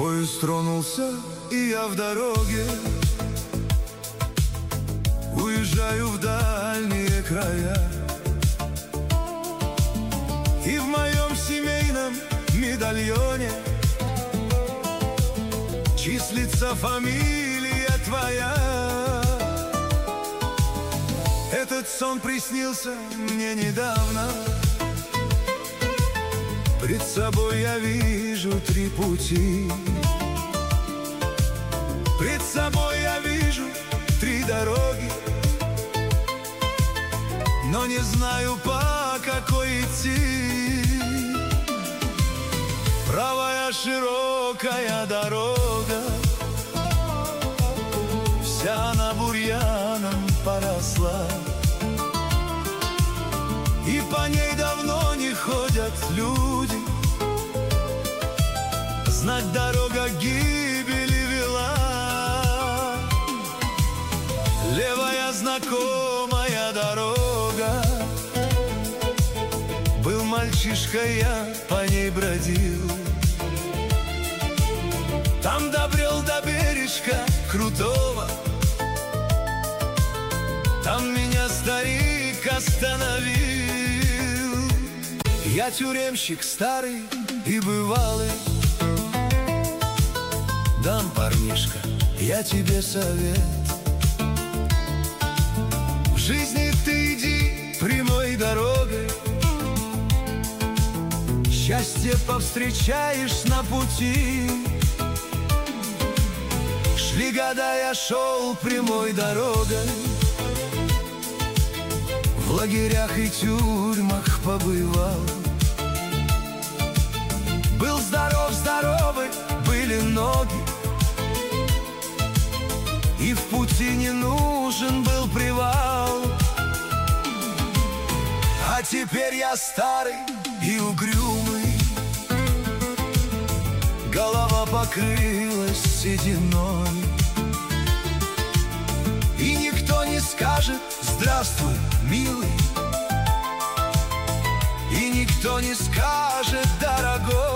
Поезд тронулся, и я в дороге. Уезжаю в дальние края. И в моем семейном медальоне числится фамилия твоя. Этот сон приснился мне недавно. Пред собой я вижу три пути. Пред собой я вижу три дороги, но не знаю, по какой идти. Правая широкая дорога, вся она бурьяном поросла, и по ней давно не ходят люди. Знать, дорога к гибели вела. Левая знакомая дорога, был мальчишкой, я по ней бродил. Там добрел до бережка крутого, там меня старик остановил. Я тюремщик старый и бывалый. Дам, парнишка, я тебе совет. В жизни ты иди прямой дорогой, счастье повстречаешь на пути. Шли года, я шел прямой дорогой, в лагерях и тюрьмах побывал. Был здоров, здоровы были ноги, и в пути не нужен был привал. А теперь я старый и угрюмый, голова покрылась сединой, и никто не скажет «Здравствуй, милый», и никто не скажет «Дорогой».